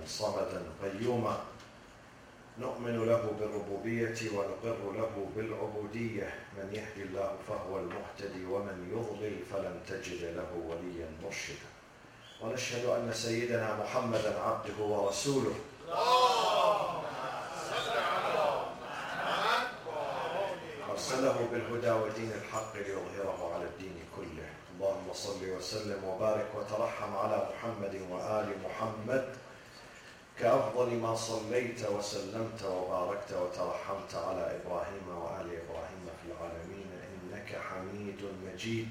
صمدا قيوما نؤمن له بالربوبية ونقر له بالعبودية من يهدي الله فهو المهتدي ومن يضلل فلن تجد له وليا مرشدا ونشهد أن سيدنا محمدا عبده ورسوله أرسله بالهدى ودين الحق ليظهره على الدين كله. اللهم صل وسلم وبارك وترحم على محمد وآل محمد كأفضل ما صليت وسلمت وباركت وترحمت على إبراهيم وآل إبراهيم في العالمين إنك حميد مجيد.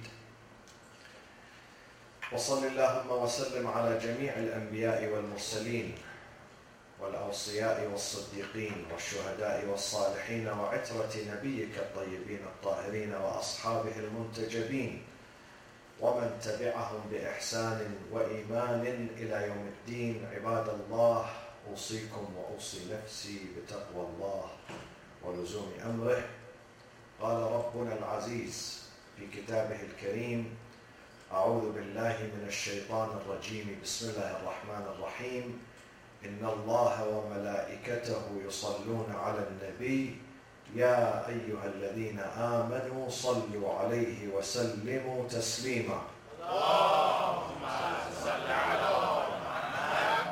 وصل اللهم وسلم على جميع الأنبياء والمرسلين والأوصياء والصديقين والشهداء والصالحين وعترة نبيك الطيبين الطاهرين وأصحابه المنتجبين ومن تبعهم بإحسان وإيمان إلى يوم الدين. عباد الله، أوصيكم وأوصي نفسي بتقوى الله ولزوم أمره. قال ربنا العزيز في كتابه الكريم: أعوذ بالله من الشيطان الرجيم، بسم الله الرحمن الرحيم. إن الله وملائكته يصلون على النبي يا أيها الذين آمنوا صلوا عليه وسلموا تسليما. اللهم صل على محمد.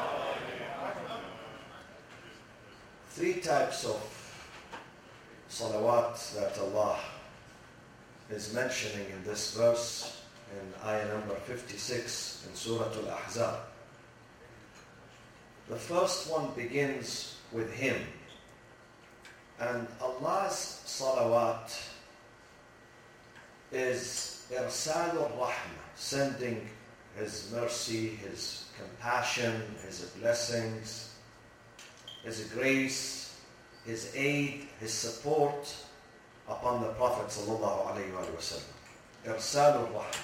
Three types of salawat that Allah is mentioning in this verse in ayah number 56 in Surah Al-Ahzab. The first one begins with him. And Allah's salawat is irsalur rahmah, sending His mercy, His compassion, His blessings, His grace, His aid, His support upon the Prophet sallallahu alaihi wasallam. Irsalur rahmah.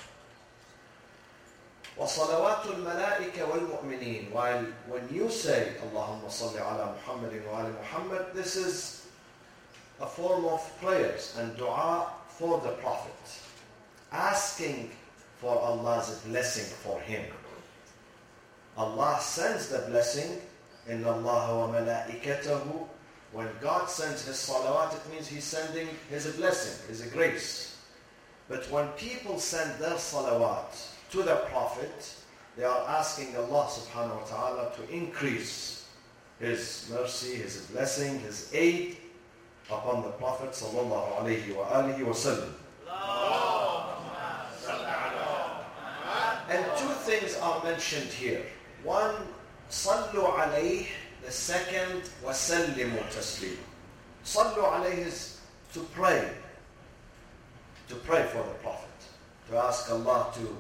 وصلوات الملائكة والمؤمنين. While when you say اللهم صل على محمد وآل محمد, this is a form of prayers and dua for the Prophet, asking for Allah's blessing for him. Allah sends the blessing. إن الله وملائكته. When God sends His salawat, it means He's sending His blessing, His grace. But when people send their salawat to the Prophet, they are asking Allah subhanahu wa ta'ala to increase His mercy, His blessing, His aid upon the Prophet sallallahu alayhi wa alihi wa sallam. And two things are mentioned here. One, sallu alayh. The second, wasallimu taslima. Sallu alayh is to pray for the Prophet, to ask Allah to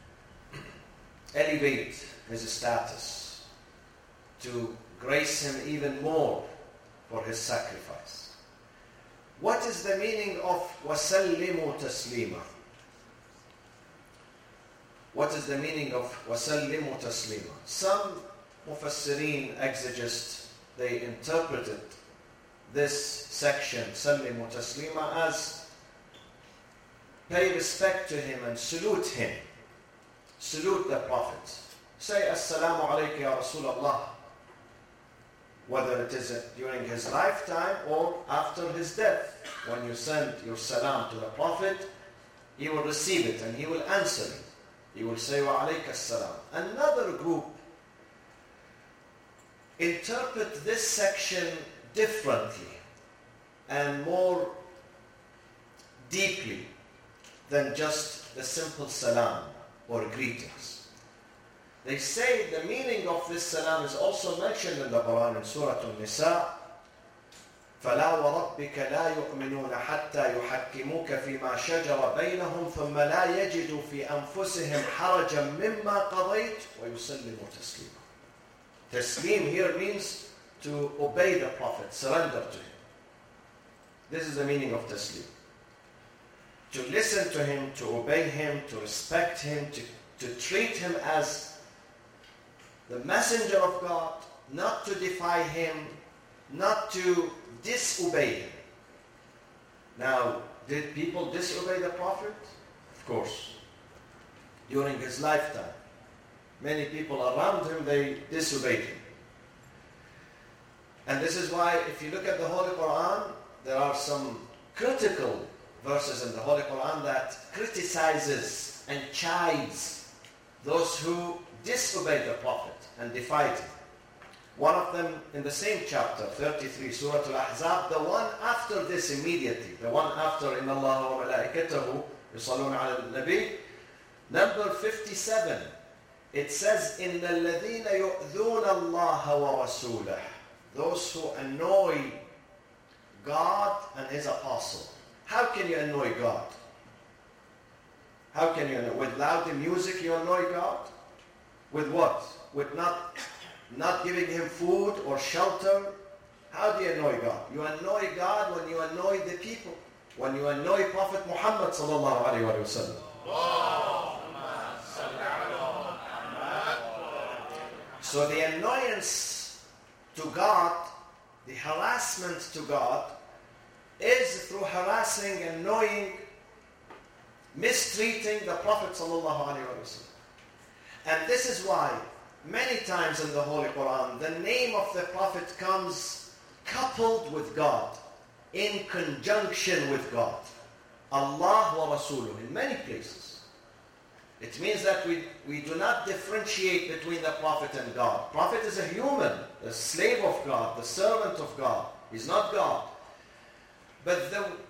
elevate his status, to grace him even more for his sacrifice. What is the meaning of wasallimu taslima? What is the meaning of wasallimu taslima? Some mufassirin, exegists, they interpreted this section, sallimu taslima, as pay respect to him and salute him. Salute the Prophet. Say Assalamu alayka ya Rasulullah, whether it is during his lifetime or after his death. When you send your salam to the Prophet, he will receive it and he will answer it. He will say wa alayka salam. Another group interpret this section differently and more deeply than just the simple salam or greetings. They say the meaning of this salam is also mentioned in the Quran in Surah An-Nisa. فَلَا وَرَبِّكَ لَا يُؤْمِنُونَ حَتَّى يُحَكِّمُوكَ فِي مَا شَجَرَ بَيْنَهُمْ ثُمَّ لَا يَجِدُوا فِي أَنفُسِهِمْ حَرَجًا مِمَّا قَضَيْتَ وَيُسَلِّمُوا تَسْلِيمًا. Taslim here means to obey the Prophet, surrender to him. This is the meaning of taslim. To listen to him, to obey him, to respect him, to treat him as the messenger of God, not to defy him, not to disobey him. Now, did people disobey the Prophet? Of course. During his lifetime, many people around him, they disobeyed him. And this is why if you look at the Holy Quran, there are some critical verses in the Holy Quran that criticizes and chides those who disobey the Prophet and defied him. One of them in the same chapter, 33, Surah Al-Ahzab, the one after this immediately, the one after إِنَّ اللَّهَ وَمَلَائِكَتَهُ يُصَلُّونَ عَلَى النَّبِيِّ, number 57, it says, إِنَّ الَّذِينَ يُؤْذُونَ اللَّهَ وَرَسُولَهُ, those who annoy God and His Apostle. How can you annoy God? How can you annoy? With loud music you annoy God? With what? With not giving Him food or shelter? How do you annoy God? You annoy God when you annoy the people. When you annoy Prophet Muhammad sallallahu alaihi wasallam. So the annoyance to God, the harassment to God, is through harassing, annoying, mistreating the Prophet sallallahu alaihi wasallam. And this is why many times in the Holy Quran, the name of the Prophet comes coupled with God, in conjunction with God. Allah wa Rasuluh, in many places. It means that we do not differentiate between the Prophet and God. Prophet is a human, the slave of God, the servant of God. He's not God. But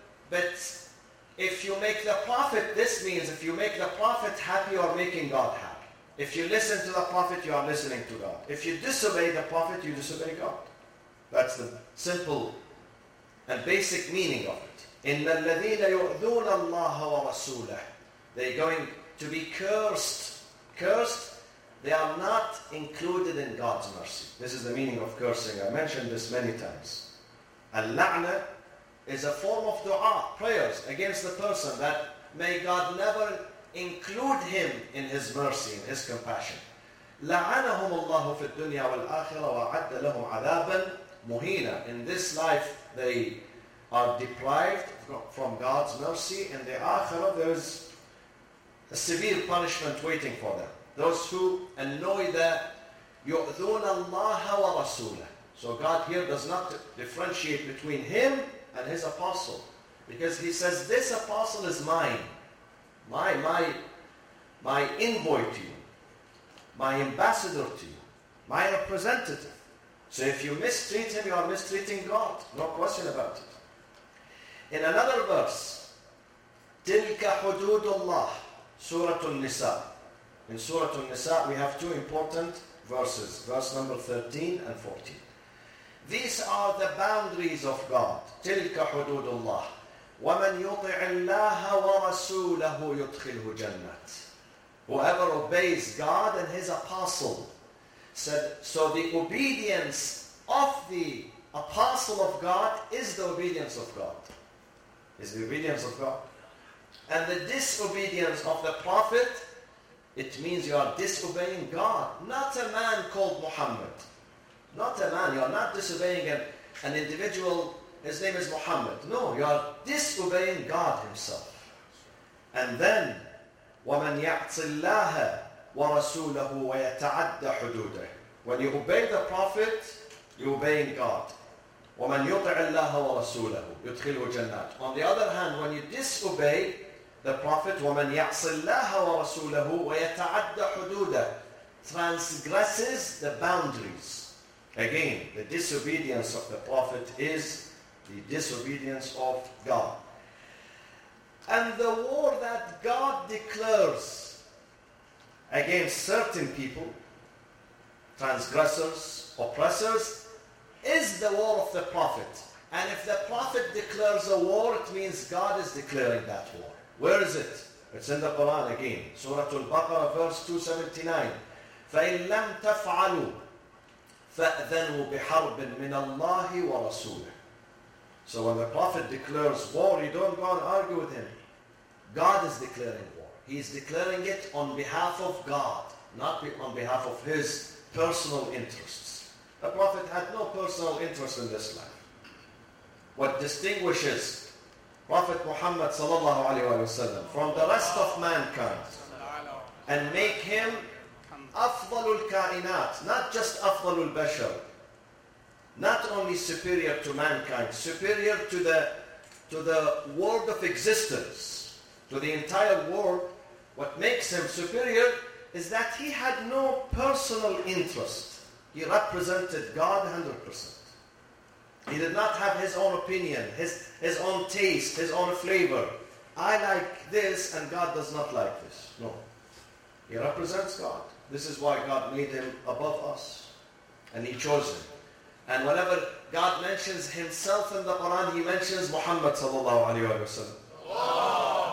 if you make the Prophet, this means if you make the Prophet happy, you are making God happy. If you listen to the Prophet, you are listening to God. If you disobey the Prophet, you disobey God. That's the simple and basic meaning of it. إِنَّ الَّذِينَ يُؤْذُونَ اللَّهَ وَرَسُولَهُ, they're going to be cursed. Cursed, they are not included in God's mercy. This is the meaning of cursing. I mentioned this many times. Al-la'na is a form of dua, prayers against the person that may God never include him in His mercy, in His compassion. لَعَنَهُمُ اللَّهُ فِي الدُّنْيَا وَالْآخِرَةِ وَعَدَّ لَهُمْ عَذَابًا مُهِينًا. In this life, they are deprived from God's mercy. In the Akhirah, there is a severe punishment waiting for them. Those who annoy the يُؤْذُونَ اللَّهَ وَرَسُولَهُ. So God here does not differentiate between Him and His Apostle, because He says, this Apostle is mine. My envoy to you, my ambassador to you, my representative. So if you mistreat him, you are mistreating God. No question about it. In another verse, تِلْكَ حُدُودُ اللَّهِ, Surah An-Nisa. In Surah An-Nisa, we have two important verses, verse number 13 and 14. These are the boundaries of God. تِلْكَ حُدُودُ اللَّهِ. وَمَنْ يُطِعِ اللَّهَ وَرَسُولَهُ يُدْخِلْهُ جَنَّةً. Whoever obeys God and His Apostle. Said, so the obedience of the Apostle of God is the obedience of God. Is the obedience of God. And the disobedience of the Prophet, it means you are disobeying God. Not a man called Muhammad. Not a man. You are not disobeying an individual. His name is Muhammad. No, you are disobeying God Himself. And then, وَمَنْ يَعْصِ اللَّهَ وَرَسُولَهُ وَيَتَعَدَّ حُدُودَهُ. When you obey the Prophet, you're obeying God. وَمَنْ يُطِعِ اللَّهَ وَرَسُولَهُ يُدْخِلْهُ جَنَّاتٍ. On the other hand, when you disobey the Prophet, وَمَنْ يَعْصِ اللَّهَ وَرَسُولَهُ وَيَتَعَدَّ حُدُودَهُ, transgresses the boundaries. Again, the disobedience of the Prophet is the disobedience of God. And the war that God declares against certain people, transgressors, oppressors, is the war of the Prophet. And if the Prophet declares a war, it means God is declaring that war. Where is it? It's in the Quran again. Surah Al-Baqarah, verse 279. فَإِن لَمْ تَفْعَلُوا فَأْذَنُوا بِحَرْبٍ مِّنَ اللَّهِ وَرَسُولِهِ. So when the Prophet declares war, you don't go and argue with him. God is declaring war. He is declaring it on behalf of God, not on behalf of his personal interests. The Prophet had no personal interest in this life. What distinguishes Prophet Muhammad sallallahu alaihi wasallam from the rest of mankind and make him أفضل الكائنات, not just أفضل البشر, not only superior to mankind, superior to the world of existence, to the entire world. What makes him superior is that he had no personal interest. He represented God 100%. He did not have his own opinion, his own taste, his own flavor. I like this and God does not like this. No. He represents God. This is why God made him above us. And he chose him. And whenever God mentions himself in the Quran, he mentions Muhammad sallallahu alayhi wa sallam.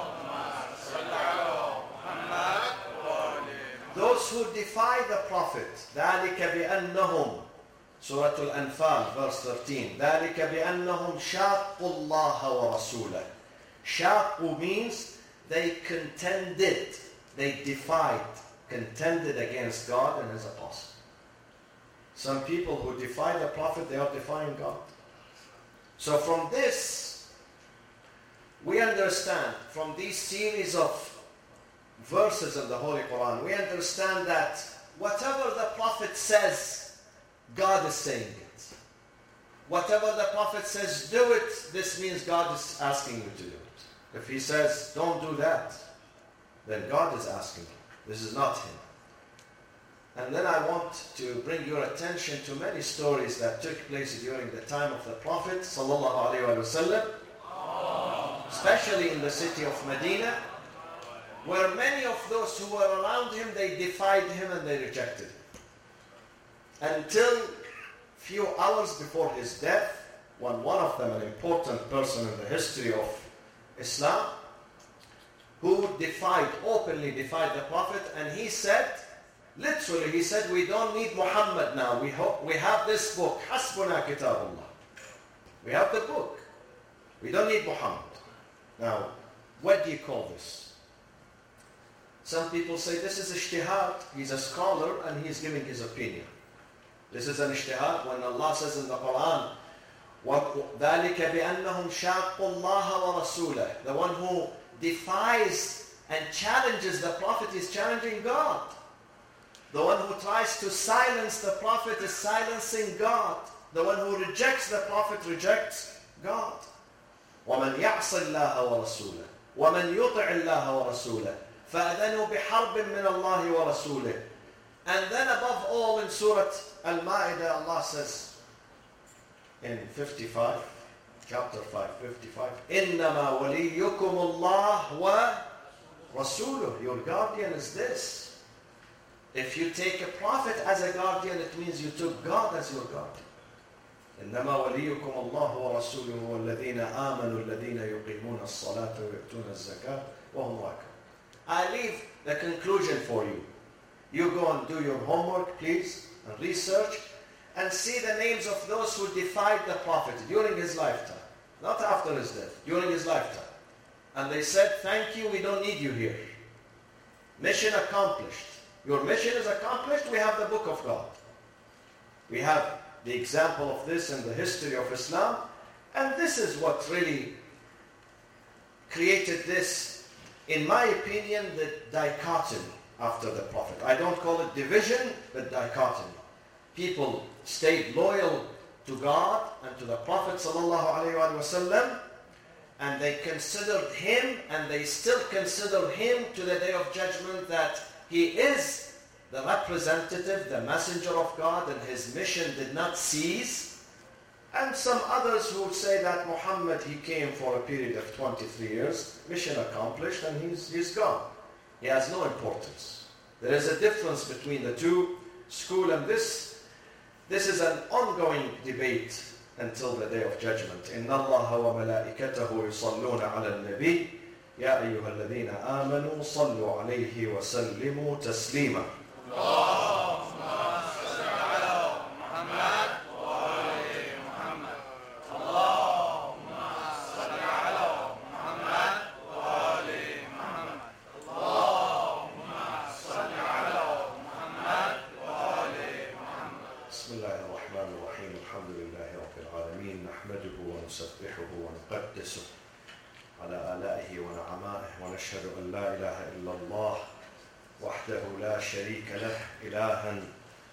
Those who defy the Prophet, ذَلِكَ بِأَنَّهُمْ Surah Al-Anfal, verse 13. ذَلِكَ بِأَنَّهُمْ شَاقُّوا اللَّهَ وَرَسُولَهُ. Shaqu means they contended, they defied, contended against God and His apostle. Some people who defy the Prophet, they are defying God. So from this, we understand, from these series of verses in the Holy Quran, we understand that whatever the Prophet says, God is saying it. Whatever the Prophet says, do it, this means God is asking you to do it. If he says, don't do that, then God is asking you. This is not him. And then I want to bring your attention to many stories that took place during the time of the Prophet sallallahu alaihi wasallam, especially in the city of Medina, where many of those who were around him, they defied him and they rejected him. Until few hours before his death, when one of them, an important person in the history of Islam, who openly defied the Prophet, and he said, literally, he said, we don't need Muhammad now. We have this book. Hasbuna kitabullah. We have the book. We don't need Muhammad. Now, what do you call this? Some people say this is ijtihad. He's a scholar and he's giving his opinion. This is an ijtihad when Allah says in the Quran, ذَلِكَ بِأَنَّهُمْ شَاقُّوا اللَّهَ وَرَسُولَهُ. The one who defies and challenges the Prophet is challenging God. The one who tries to silence the Prophet is silencing God. The one who rejects the Prophet rejects God. وَمَنْ يَعْصِ اللَّهَ وَرَسُولَهُ وَمَنْ يُطِعِ اللَّهَ وَرَسُولَهُ فَأَذَنُوا بِحَرْبٍ مِّنَ اللَّهِ وَرَسُولِهِ. And then above all in Surah Al-Ma'idah, Allah says in 55, chapter 5, 55, إِنَّمَا وَلِيُّكُمُ اللَّهُ وَرَسُولُهُ. Your guardian is this. If you take a prophet as a guardian, it means you took God as your guardian. إنما وليكم الله ورسوله والذين آمنوا الذين يقيمون الصلاة ويؤتون الزكاة وهم راكعون. I leave the conclusion for you. You go and do your homework, please, and research, and see the names of those who defied the Prophet during his lifetime, not after his death, during his lifetime. And they said, thank you, we don't need you here. Mission accomplished. Your mission is accomplished, we have the book of God. We have the example of this in the history of Islam, and this is what really created this, in my opinion, the dichotomy after the Prophet. I don't call it division, but dichotomy. People stayed loyal to God and to the Prophet ﷺ, and they considered him, and they still consider him to the Day of Judgment, that he is the representative, the messenger of God, and his mission did not cease. And some others who would say that Muhammad, he came for a period of 23 years, mission accomplished, and he's gone. He has no importance. There is a difference between the two schools, and this is an ongoing debate until the Day of Judgment. إِنَّ اللَّهَ وَمَلَائِكَتَهُ يُصَلُّونَ عَلَى النَّبِيِّ يَا أَيُّهَا الَّذِينَ آمَنُوا صَلُّوا عَلَيْهِ وَسَلِّمُوا تَسْلِيمًا. اللهم صل على محمد وآل محمد. اللهم صل على محمد وآل محمد. اللهم صل على محمد وآل محمد. بسم الله الرحمن الرحيم. الحمد لله رب العالمين. نحمده ونسبحه ونقدسه على آلائه ونعمائه، ونشهد أن لا إله إلا الله وحده لا شريك له، إلها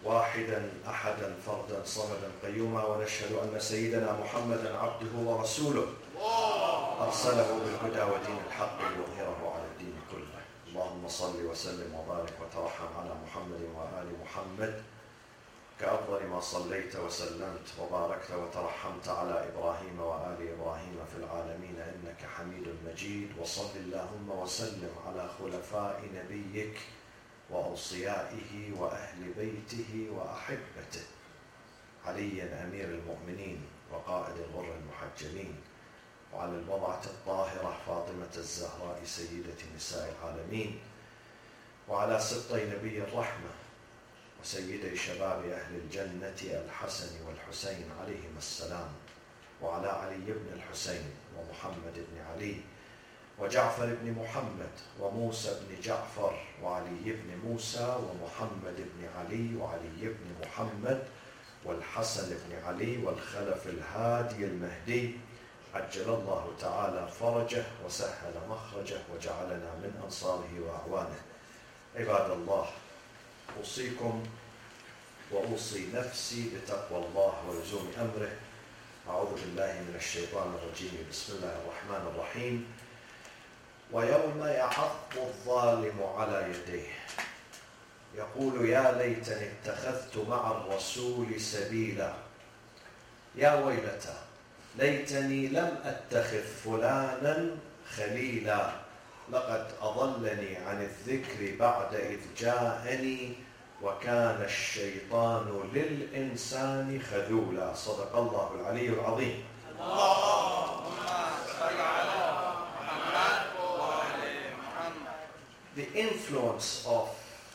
واحدا أحدا فردا صمدا قيوما، ونشهد أن سيدنا محمدا عبده ورسوله أرسله بالهدى ودين الحق ليظهره على الدين كله. اللهم صل وسلم وبارك وترحم على محمد وآل محمد كأفضل ما صليت وسلمت وباركت وترحمت على إبراهيم وآل إبراهيم في العالمين إنك حميد مجيد. وصل اللهم وسلم على خلفاء نبيك وأوصيائه وأهل بيته وأحبته، علي أمير المؤمنين وقائد الغر المحجلين، وعلى البضعة الطاهرة فاطمة الزهراء سيدة نساء العالمين، وعلى سبطي نبي الرحمة وسيدي شباب أهل الجنة الحسن والحسين عليهما السلام، وعلى علي بن الحسين ومحمد بن علي وجعفر بن محمد وموسى بن جعفر وعلي بن موسى ومحمد بن علي وعلي بن محمد والحسن بن علي والخلف الهادي المهدي، عجل الله تعالى فرجه وسهل مخرجه وجعلنا من أنصاره وأعوانه. عباد الله، أوصيكم وأوصي نفسي بتقوى الله ولزوم أمره. أعوذ بالله من الشيطان الرجيم. بسم الله الرحمن الرحيم. ويوم يعض الظالم على يديه يقول يا ليتني اتخذت مع الرسول سبيلا، يا ويلتى ليتني لم أتخذ فلانا خليلا، لقد أضلني عن الذكر بعد إذ جاءني وكان الشيطان للإنسان خذولا. صدق الله العلي العظيم. اللهم صل على محمد وآل محمد. The influence of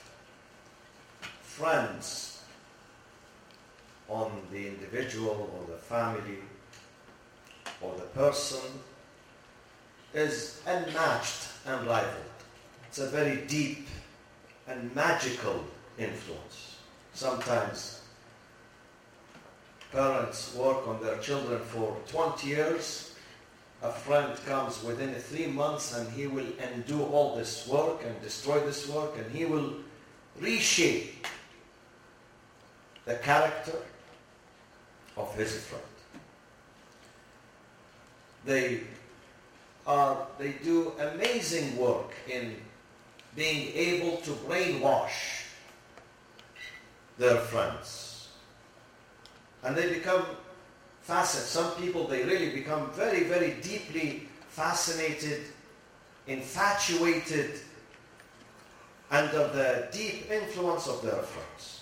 friends on the individual or the family or the person is unmatched, unrivaled. It's a very deep and magical influence. Sometimes parents work on their children for 20 years. A friend comes within 3 months and he will undo all this work and destroy this work, and he will reshape the character of his friend. They do amazing work in being able to brainwash their friends. And they become fascinated. Some people, they really become very, very deeply fascinated, infatuated under the deep influence of their friends.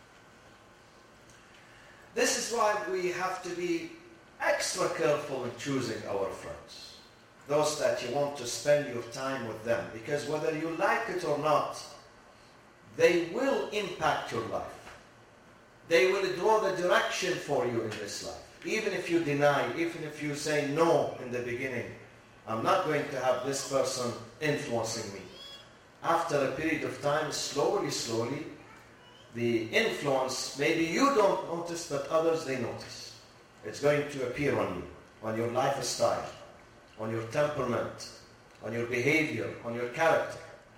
This is why we have to be extra careful in choosing our friends, those that you want to spend your time with them, because whether you like it or not, they will impact your life. They will draw the direction for you in this life. Even if you deny, even if you say no in the beginning, I'm not going to have this person influencing me. After a period of time, slowly, the influence, maybe you don't notice, but others, they notice. It's going to appear on you, on your lifestyle, on your temperament, on your behavior, on your character.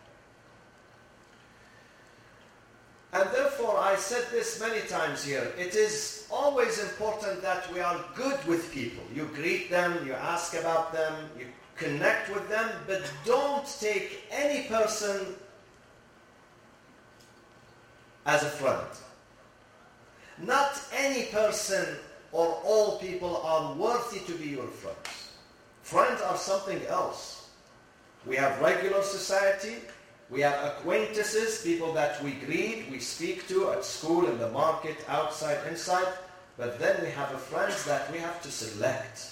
And therefore, I said this many times here, it is always important that we are good with people. You greet them, you ask about them, you connect with them, but don't take any person as a friend. Not any person or all people are worthy to be your friends. Friends are something else. We have regular society, we have acquaintances, people that we greet, we speak to at school, in the market, outside, inside, but then we have friends that we have to select.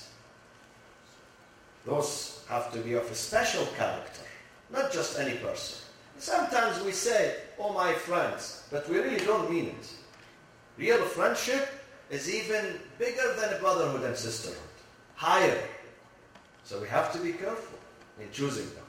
Those have to be of a special character, not just any person. Sometimes we say, oh my friends, but we really don't mean it. Real friendship is even bigger than a brotherhood and sisterhood, higher. So we have to be careful in choosing them.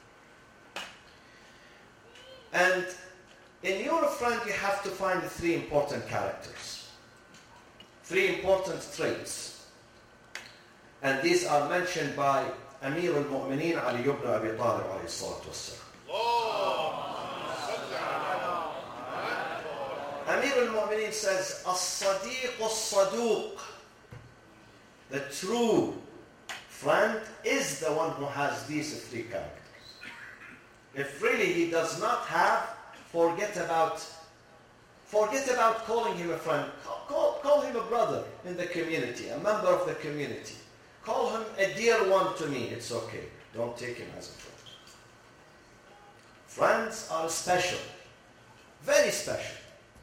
And in your friend, you have to find 3 important characters, 3 important traits. And these are mentioned by Amir al-Mu'mineen Ali ibn Abi Talib alayhi salatu wassalam. Amir al-Mu'mineen says, As-Sadiq as-Saduq. The true friend is the one who has these three characters. If really he does not have, forget about calling him a friend. Call him a brother in the community, a member of the community. Call him a dear one to me. It's okay. Don't take him as a friend. Friends are special. Very special.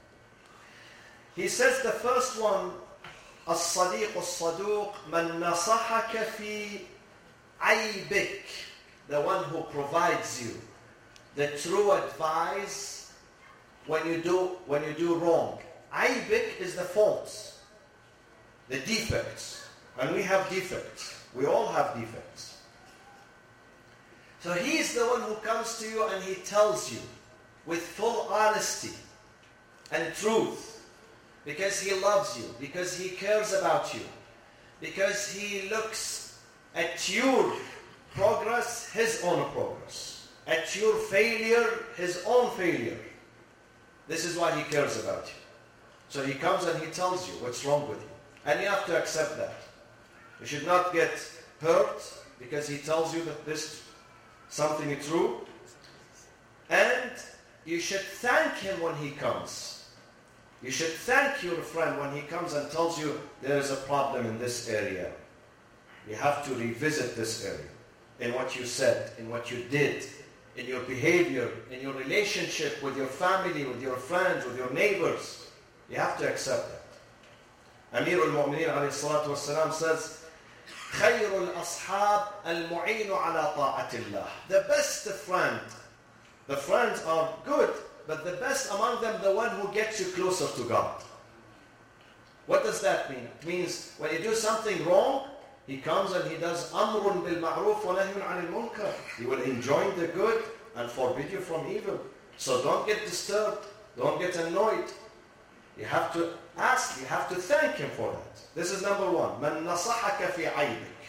He says the first one, الصديق الصدوق من نصحك في عيبك, the one who provides you the true advice when you do wrong. عيبك is the faults, the defects, and we have defects. We all have defects. So he is the one who comes to you and he tells you with full honesty and truth, because he loves you, because he cares about you, because he looks at your progress, his own progress, at your failure, his own failure. This is why he cares about you. So he comes and he tells you what's wrong with you. And you have to accept that. You should not get hurt because he tells you that this something is true. And you should thank him when he comes. You should thank your friend when he comes and tells you there is a problem in this area. You have to revisit this area in what you said, in what you did, in your behavior, in your relationship with your family, with your friends, with your neighbors. You have to accept that. Amir al-Mu'mineen alayhi salatu wasalam says, خَيْرُ الْأَصْحَابِ الْمُعِينُ عَلَى طَاعَةِ اللَّهِ. The best friend, the friends are good, but the best among them, the one who gets you closer to God. What does that mean? It means when you do something wrong, he comes and he does أَمْرٌ بِالْمَعْرُوفِ وَنَهْيٌ عَنِ الْمُنْكَرِ. He will enjoin the good and forbid you from evil. So don't get disturbed. Don't get annoyed. You have to ask, you have to thank him for that. This is number one. مَنْ نَصَحَكَ فِي عَيْبِكَ.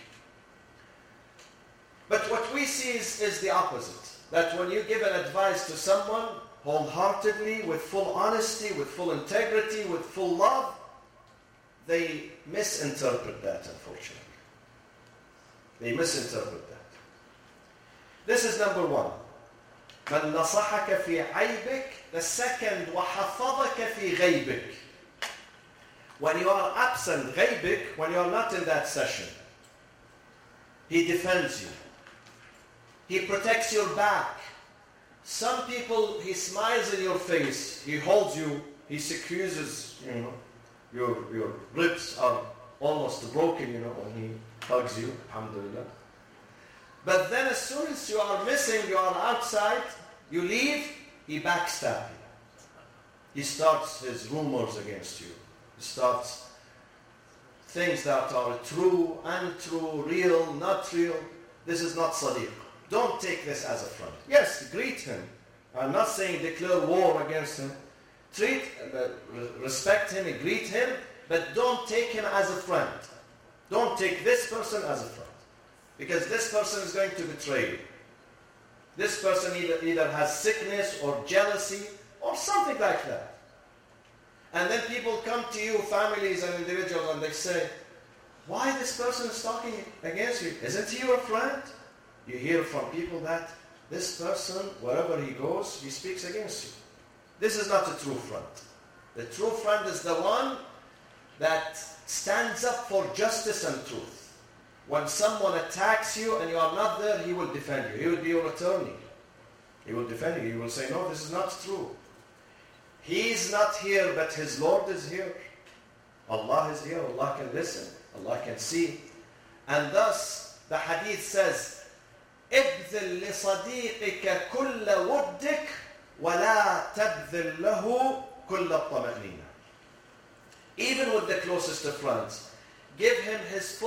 But what we see is the opposite. That when you give an advice to someone, wholeheartedly, with full honesty, with full integrity, with full love, they misinterpret that, unfortunately. They misinterpret that. This is number one. مَنْ نَصَحَكَ فِي عَيْبِكَ. The second, وَحَفَظَكَ فِي غَيْبِكَ. When you are absent, غَيْبِكَ, when you are not in that session, he defends you. He protects your back. Some people, he smiles in your face, he holds you, he secures, your ribs are almost broken, when he hugs you, alhamdulillah. But then as soon as you are missing, you are outside, you leave, he backstabs you. He starts his rumors against you. He starts things that are true, untrue, real, not real. This is not sadiq. Don't take this as a friend. Yes, greet him. I'm not saying declare war against him. Respect him, greet him, but don't take him as a friend. Don't take this person as a friend. Because this person is going to betray you. This person either has sickness or jealousy or something like that. And then people come to you, families and individuals, and they say, why this person is talking against you? Isn't he your friend? You hear from people that this person, wherever he goes, he speaks against you. This is not a true friend. The true friend is the one that stands up for justice and truth. When someone attacks you and you are not there, he will defend you. He will be your attorney. He will defend you. He will say, no, this is not true. He is not here, but his Lord is here. Allah is here. Allah can listen. Allah can see. And thus, the hadith says, ابذل لصديقك كل ودك ولا تبذل له كل الطمأنينة. Even with the closest of friends, give him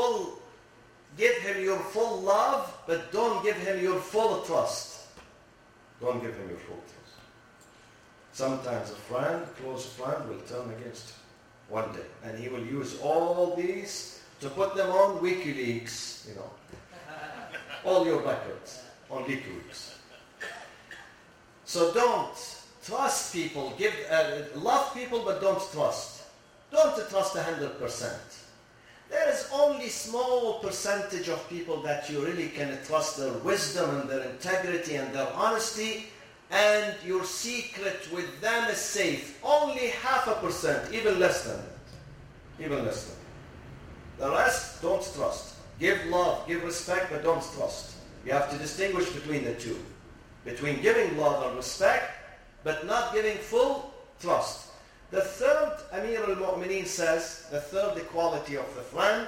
your full love, but don't give him your full trust. Don't give him your full trust. Sometimes a close friend, will turn against you one day, and he will use all these to put them on WikiLeaks, all your records on WikiLeaks. So don't trust people, love people, but don't trust. Don't trust 100%. There is only small percentage of people that you really can trust their wisdom and their integrity and their honesty, and your secret with them is safe. Only 0.5%, even less than that. Even less than that. The rest, don't trust. Give love, give respect, but don't trust. You have to distinguish between the two. Between giving love and respect, but not giving full trust. The third, Amir al-Mu'mineen says, the third quality of the friend,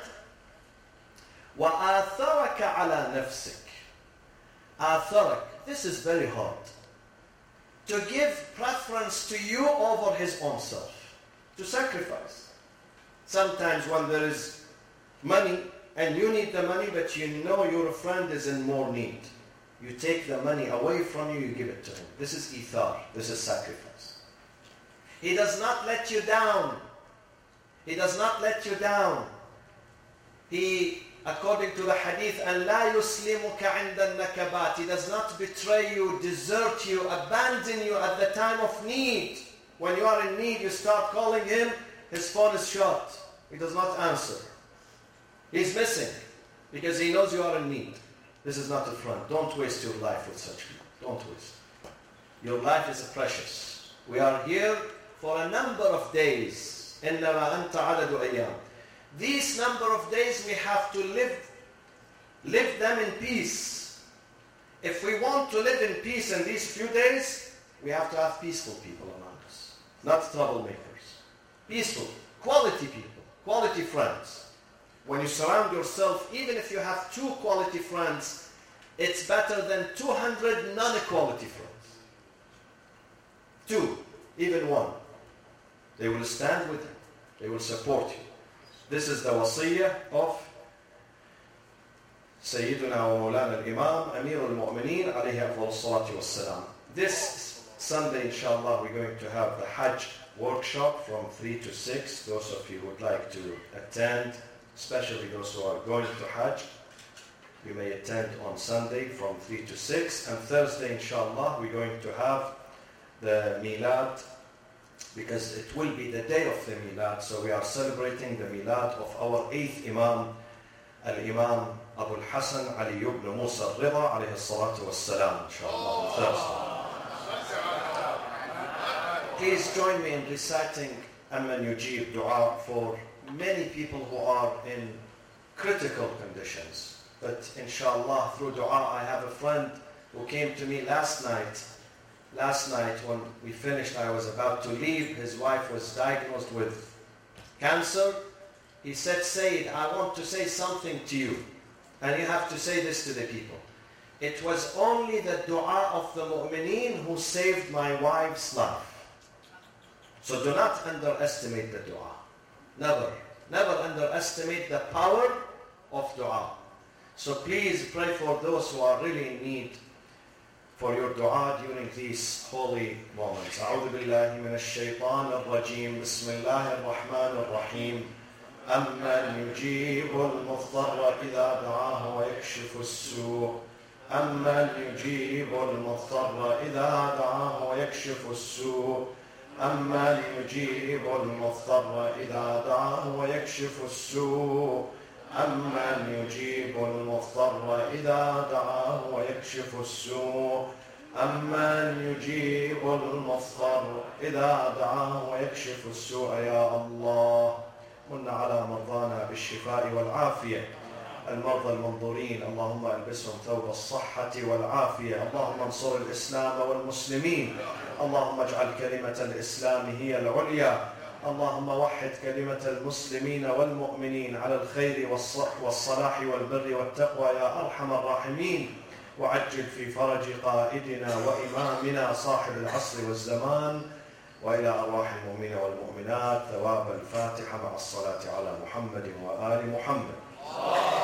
وَآثَرَكَ عَلَى نَفْسِكَ. آثَرَك. This is very hard. To give preference to you over his own self. To sacrifice. Sometimes when there is money, and you need the money, but you know your friend is in more need. You take the money away from you, you give it to him. This is ithar. This is sacrifice. He does not let you down. He does not let you down. He, according to the hadith, أَنْ لَا يُسْلِمُكَ عِنْدَ النَّكَبَاتِ. He does not betray you, desert you, abandon you at the time of need. When you are in need, you start calling him, his phone is shut. He does not answer. He's missing because he knows you are in need. This is not a friend. Don't waste your life with such people. Don't waste. Your life is precious. We are here for a number of days. إِنَّمَا أَنْتَ عَدَدُ أَيَّامٍ. These number of days we have to live them in peace. If we want to live in peace in these few days, we have to have peaceful people among us. Not troublemakers. Peaceful, quality people, quality friends. When you surround yourself, even if you have 2 quality friends, it's better than 200 non-quality friends. 2, even 1. They will stand with you. They will support you. This is the wasiyah of Sayyiduna wa Mawlana al-Imam, Amir al-Mu'mineen, alayhi afdal salatu wassalam. This Sunday, inshallah, we're going to have the Hajj workshop from 3 to 6. Those of you who would like to attend, especially those who are going to Hajj, you may attend on Sunday from 3 to 6. And Thursday, inshallah, we're going to have the Milad, because it will be the day of the Milad. So we are celebrating the Milad of our 8th Imam, Al-Imam Abu al-Hasan Ali ibn Musa al-Rida, alayhi salatu wassalam, inshallah, on Thursday. Please join me in reciting Amman Yujib dua for many people who are in critical conditions. But inshallah, through dua, I have a friend who came to me last night. Last night when we finished, I was about to leave. His wife was diagnosed with cancer. He said, Sayyid, I want to say something to you. And you have to say this to the people. It was only the dua of the mu'mineen who saved my wife's life. So do not underestimate the dua. Never. Never underestimate the power of dua. So please pray for those who are really in need for your dua during these holy moments. أعوذ بالله من الشيطان الرجيم. بسم الله الرحمن الرحيم. أمن يجيب المضطر إذا دعاه ويكشف السوء. أمن يجيب المضطر إذا دعاه ويكشف السوء. أمن يجيب المضطر إذا دعاه ويكشف السوء. أمن يجيب المضطر إذا دعاه ويكشف السوء. أمن يجيب المضطر إذا دعاه ويكشف السوء. يا الله من على مرضانا بالشفاء والعافية. المرضى المنظورين اللهم البسهم ثوب الصحة والعافية. اللهم انصر الإسلام والمسلمين. اللهم اجعل كلمة الإسلام هي العليا. اللهم وحد كلمة المسلمين والمؤمنين على الخير والصلاح والبر والتقوى يا أرحم الراحمين. وعجل في فرج قائدنا وإمامنا صاحب العصر والزمان. وإلى أرواح المؤمنين والمؤمنات ثواب الفاتحة مع الصلاة على محمد وآل محمد.